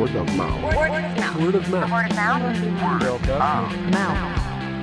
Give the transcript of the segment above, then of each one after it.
Word of mouth. Word of mouth. Word of mouth. Word of mouth. Word of mouth.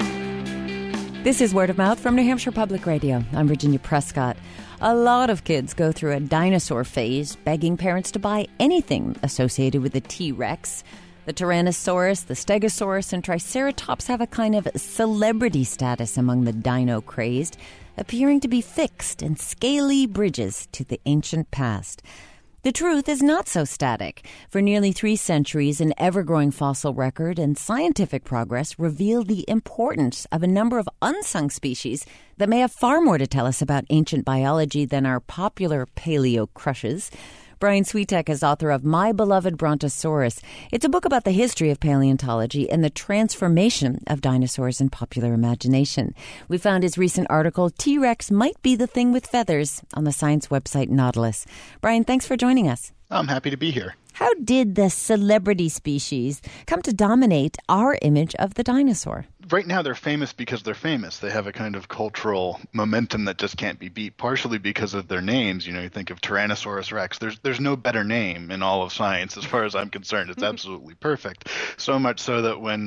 This is Word of Mouth from New Hampshire Public Radio. I'm Virginia Prescott. A lot of kids go through a dinosaur phase, begging parents to buy anything associated with the T-Rex. The Tyrannosaurus, the Stegosaurus, and Triceratops have a kind of celebrity status among the dino-crazed, appearing to be fixed and scaly bridges to the ancient past. The truth is not so static. For nearly 3 centuries, an ever-growing fossil record and scientific progress reveal the importance of a number of unsung species that may have far more to tell us about ancient biology than our popular paleo crushes. Brian Switek is author of My Beloved Brontosaurus. It's a book about the history of paleontology and the transformation of dinosaurs in popular imagination. We found his recent article, T-Rex Might Be the Thing with Feathers, on the science website Nautilus. Brian, thanks for joining us. I'm happy to be here. How did the celebrity species come to dominate our image of the dinosaur? Right now, they're famous because they're famous. They have a kind of cultural momentum that just can't be beat, partially because of their names. You know, you think of Tyrannosaurus Rex. There's no better name in all of science, as far as I'm concerned. It's absolutely perfect. So much so that when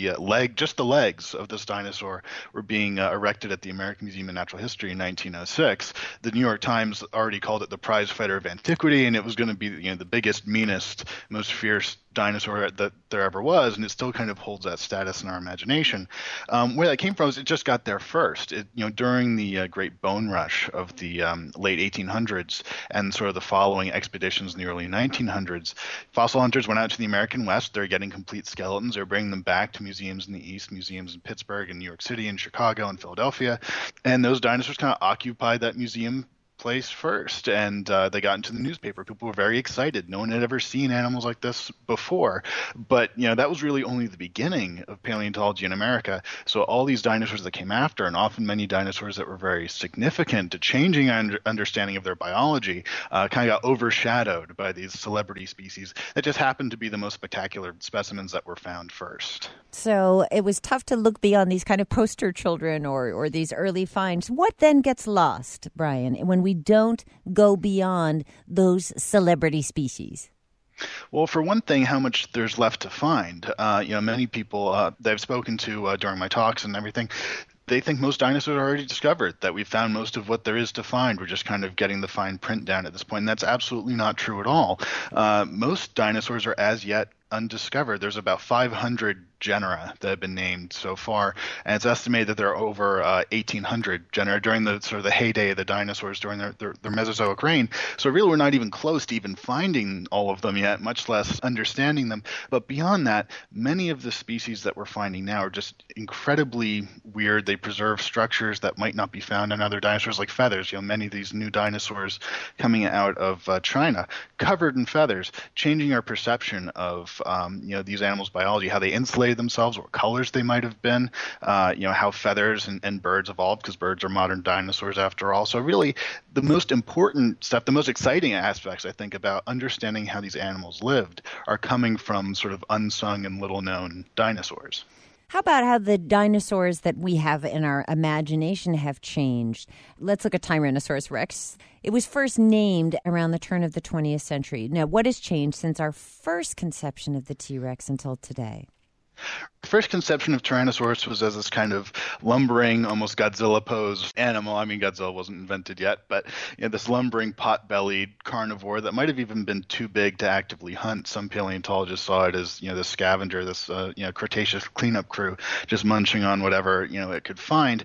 just the legs of this dinosaur were being erected at the American Museum of Natural History in 1906, the New York Times already called it the prize fighter of antiquity, and it was going to be, the biggest, meanest, most fierce dinosaur that there ever was, and it still kind of holds that status in our imagination. Where that came from is it just got there first. During the great bone rush of the late 1800s and sort of the following expeditions in the early 1900s, fossil hunters went out to the American West. They're getting complete skeletons. They're bringing them back to museums in the East, museums in Pittsburgh and New York City and Chicago and Philadelphia, and those dinosaurs kind of occupied that museum place first, and they got into the newspaper. People were very excited. No one had ever seen animals like this before, but that was really only the beginning of paleontology in America. So all these dinosaurs that came after, and often many dinosaurs that were very significant to changing our understanding of their biology, kind of got overshadowed by these celebrity species that just happened to be the most spectacular specimens that were found first. So it was tough to look beyond these kind of poster children or these early finds. What then gets lost, Brian, when we don't go beyond those celebrity species? Well, for one thing, how much there's left to find. Many people that I've spoken to during my talks and everything, they think most dinosaurs are already discovered, that we've found most of what there is to find. We're just kind of getting the fine print down at this point, and that's absolutely not true at all. Most dinosaurs are as yet undiscovered. There's about 500 genera that have been named so far, and it's estimated that there are over 1,800 genera during the sort of the heyday of the dinosaurs during their Mesozoic reign. So really, we're not even close to even finding all of them yet, much less understanding them. But beyond that, many of the species that we're finding now are just incredibly weird. They preserve structures that might not be found in other dinosaurs, like feathers. Many of these new dinosaurs coming out of China, covered in feathers, changing our perception of these animals' biology, how they insulated themselves, what colors they might have been, how feathers and birds evolved, because birds are modern dinosaurs after all. So really, the most important stuff, the most exciting aspects, I think, about understanding how these animals lived are coming from sort of unsung and little-known dinosaurs. How about how the dinosaurs that we have in our imagination have changed? Let's look at Tyrannosaurus Rex. It was first named around the turn of the 20th century. Now, what has changed since our first conception of the T-Rex until today? The first conception of Tyrannosaurus was as this kind of lumbering, almost Godzilla-posed animal. I mean, Godzilla wasn't invented yet, but this lumbering, pot-bellied carnivore that might have even been too big to actively hunt. Some paleontologists saw it as, this scavenger, this, Cretaceous cleanup crew just munching on whatever, it could find.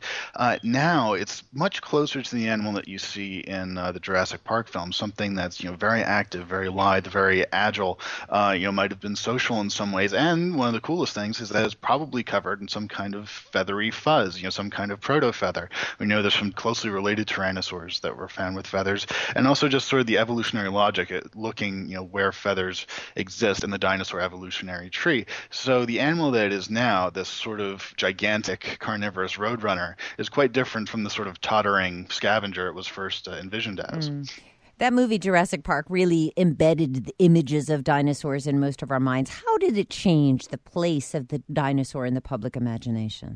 Now it's much closer to the animal that you see in the Jurassic Park film, something that's, very active, very lithe, very agile, might have been social in some ways. And one of the coolest things is that it's probably covered in some kind of feathery fuzz, some kind of proto-feather. We know there's some closely related tyrannosaurs that were found with feathers, and also just sort of the evolutionary logic at looking, where feathers exist in the dinosaur evolutionary tree. So the animal that it is now, this sort of gigantic carnivorous roadrunner, is quite different from the sort of tottering scavenger it was first envisioned as. That movie, Jurassic Park, really embedded the images of dinosaurs in most of our minds. How did it change the place of the dinosaur in the public imagination?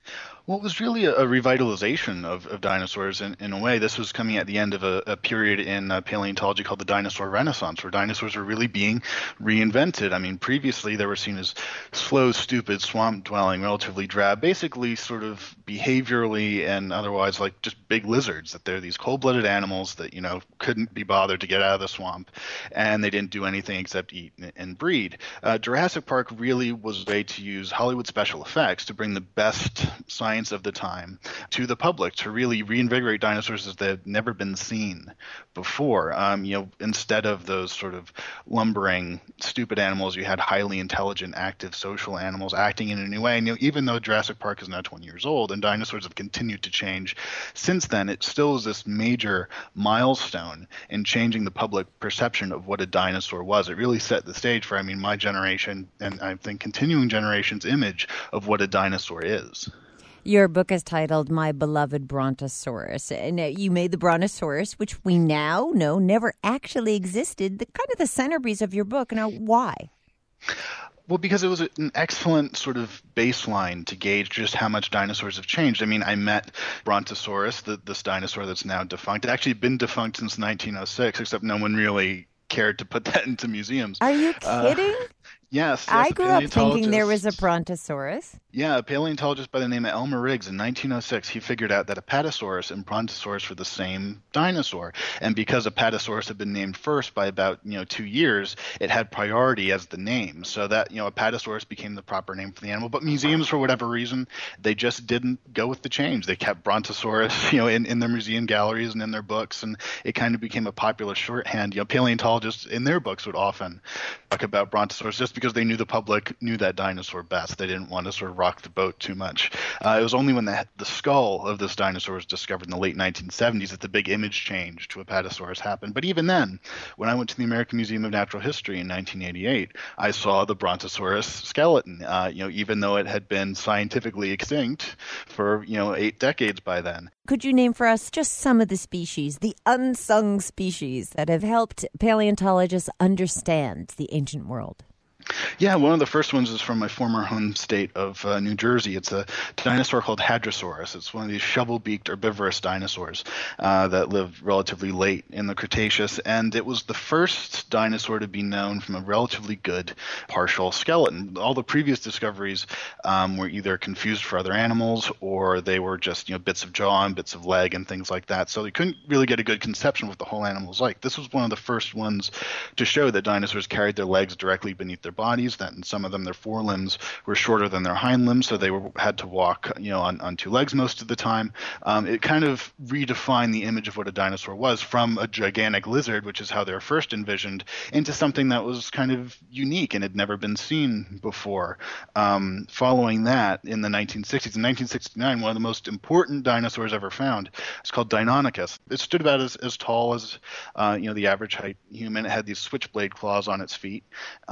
Well, it was really a revitalization of dinosaurs in a way. This was coming at the end of a period in paleontology called the dinosaur renaissance, where dinosaurs were really being reinvented. I mean, previously they were seen as slow, stupid, swamp-dwelling, relatively drab, basically sort of behaviorally and otherwise like just big lizards, that they're these cold-blooded animals that, couldn't be bothered to get out of the swamp, and they didn't do anything except eat and breed. Jurassic Park really was a way to use Hollywood special effects to bring the best science of the time to the public, to really reinvigorate dinosaurs as they've never been seen before. Instead of those sort of lumbering, stupid animals, you had highly intelligent, active, social animals acting in a new way. And even though Jurassic Park is now 20 years old and dinosaurs have continued to change since then, it still is this major milestone in changing the public perception of what a dinosaur was. It really set the stage for, my generation, and I think continuing generations' image of what a dinosaur is. Your book is titled My Beloved Brontosaurus. And you made the Brontosaurus, which we now know never actually existed, the kind of the centerpiece of your book. Now, why? Well, because it was an excellent sort of baseline to gauge just how much dinosaurs have changed. I met Brontosaurus, this dinosaur that's now defunct. It actually been defunct since 1906, except no one really cared to put that into museums. Are you kidding? Yes. I grew up thinking there was a Brontosaurus. Yeah, a paleontologist by the name of Elmer Riggs in 1906, he figured out that Apatosaurus and Brontosaurus were the same dinosaur. And because Apatosaurus had been named first by about 2 years, it had priority as the name. So that Apatosaurus became the proper name for the animal. But museums, for whatever reason, they just didn't go with the change. They kept Brontosaurus in their museum galleries and in their books, and it kind of became a popular shorthand. Paleontologists in their books would often talk about Brontosaurus just because they knew the public knew that dinosaur best. They didn't want to sort of rock the boat too much. It was only when the skull of this dinosaur was discovered in the late 1970s that the big image change to Apatosaurus happened. But even then, when I went to the American Museum of Natural History in 1988, I saw the Brontosaurus skeleton, even though it had been scientifically extinct for, 8 decades by then. Could you name for us just some of the species, the unsung species that have helped paleontologists understand the ancient world? Yeah, one of the first ones is from my former home state of New Jersey. It's a dinosaur called Hadrosaurus. It's one of these shovel-beaked herbivorous dinosaurs that lived relatively late in the Cretaceous, and it was the first dinosaur to be known from a relatively good partial skeleton. All the previous discoveries were either confused for other animals, or they were just bits of jaw and bits of leg and things like that. So you couldn't really get a good conception of what the whole animal was like. This was one of the first ones to show that dinosaurs carried their legs directly beneath their bodies, that in some of them their forelimbs were shorter than their hind limbs, so they had to walk on 2 legs most of the time. It kind of redefined the image of what a dinosaur was from a gigantic lizard, which is how they were first envisioned, into something that was kind of unique and had never been seen before. Following that, in the 1960s, in 1969, one of the most important dinosaurs ever found is called Deinonychus. It stood about as tall as the average height human. It had these switchblade claws on its feet.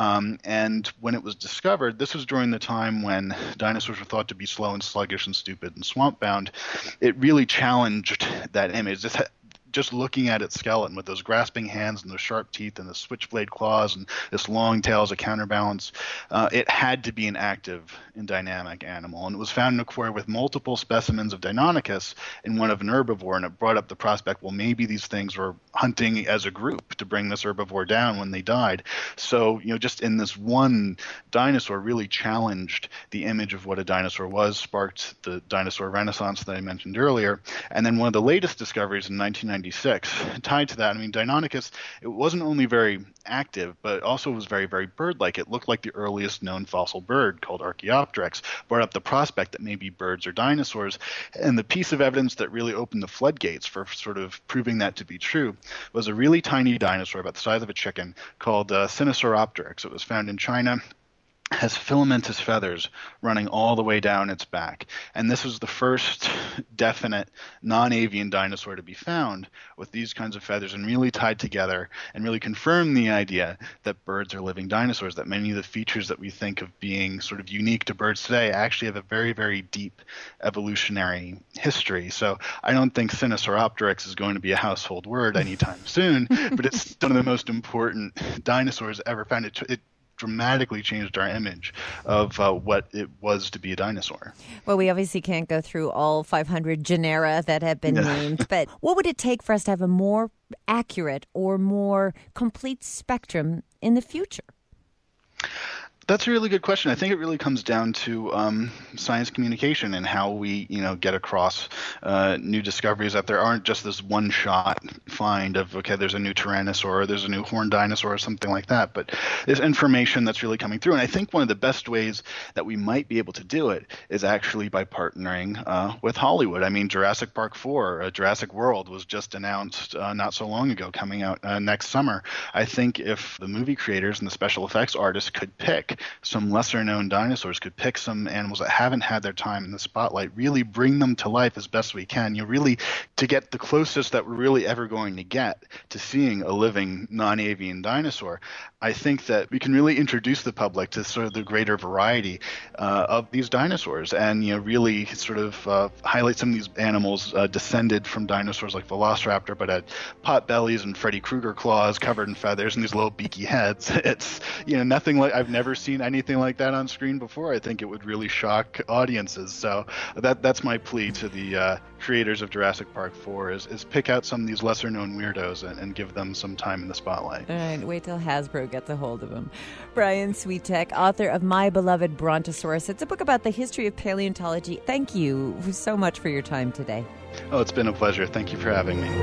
And when it was discovered, this was during the time when dinosaurs were thought to be slow and sluggish and stupid and swamp-bound. It really challenged that image. Just looking at its skeleton with those grasping hands and those sharp teeth and the switchblade claws and this long tail as a counterbalance, it had to be an active and dynamic animal. And it was found in a quarry with multiple specimens of Deinonychus and one of an herbivore, and it brought up the prospect, well, maybe these things were hunting as a group to bring this herbivore down when they died. So, just in this one dinosaur really challenged the image of what a dinosaur was, sparked the dinosaur renaissance that I mentioned earlier. And then one of the latest discoveries in 1996 tied to that. Deinonychus, it wasn't only very active, but also was very, very bird-like. It looked like the earliest known fossil bird, called Archaeopteryx, brought up the prospect that maybe birds are dinosaurs. And the piece of evidence that really opened the floodgates for sort of proving that to be true was a really tiny dinosaur about the size of a chicken called Sinosauropteryx. It was found in China. Has filamentous feathers running all the way down its back. And this was the first definite non-avian dinosaur to be found with these kinds of feathers and really tied together and really confirmed the idea that birds are living dinosaurs, that many of the features that we think of being sort of unique to birds today actually have a very, very deep evolutionary history. So I don't think Sinosauropteryx is going to be a household word anytime soon, but it's one of the most important dinosaurs ever found. It dramatically changed our image of what it was to be a dinosaur. Well, we obviously can't go through all 500 genera that have been named, but what would it take for us to have a more accurate or more complete spectrum in the future? That's a really good question. I think it really comes down to science communication and how we, get across new discoveries, that there aren't just this one-shot find of, okay, there's a new tyrannosaur, or there's a new horned dinosaur, or something like that. But there's information that's really coming through. And I think one of the best ways that we might be able to do it is actually by partnering with Hollywood. I mean, Jurassic Park 4, Jurassic World, was just announced not so long ago, coming out next summer. I think if the movie creators and the special effects artists could pick some lesser-known dinosaurs, could pick some animals that haven't had their time in the spotlight, really bring them to life as best we can, really to get the closest that we're really ever going to get to seeing a living non-avian dinosaur. I think that we can really introduce the public to sort of the greater variety of these dinosaurs, and really sort of highlight some of these animals descended from dinosaurs like Velociraptor, but had pot bellies and Freddy Krueger claws covered in feathers and these little beaky heads. It's nothing like, I've never seen anything like that on screen before. I think it would really shock audiences. So that's my plea to the creators of Jurassic Park 4 is pick out some of these lesser known weirdos and give them some time in the spotlight. All right, wait till Hasbro gets a hold of them. Brian Switek, author of My Beloved Brontosaurus. It's a book about the history of paleontology. Thank you so much for your time today. Oh, it's been a pleasure. Thank you for having me.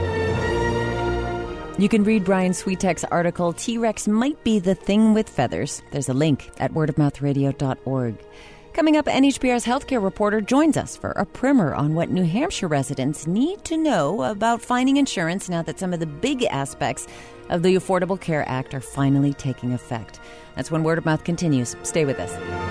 You can read Brian Switek's article, T-Rex Might Be the Thing with Feathers. There's a link at wordofmouthradio.org. Coming up, NHPR's healthcare reporter joins us for a primer on what New Hampshire residents need to know about finding insurance now that some of the big aspects of the Affordable Care Act are finally taking effect. That's when Word of Mouth continues. Stay with us.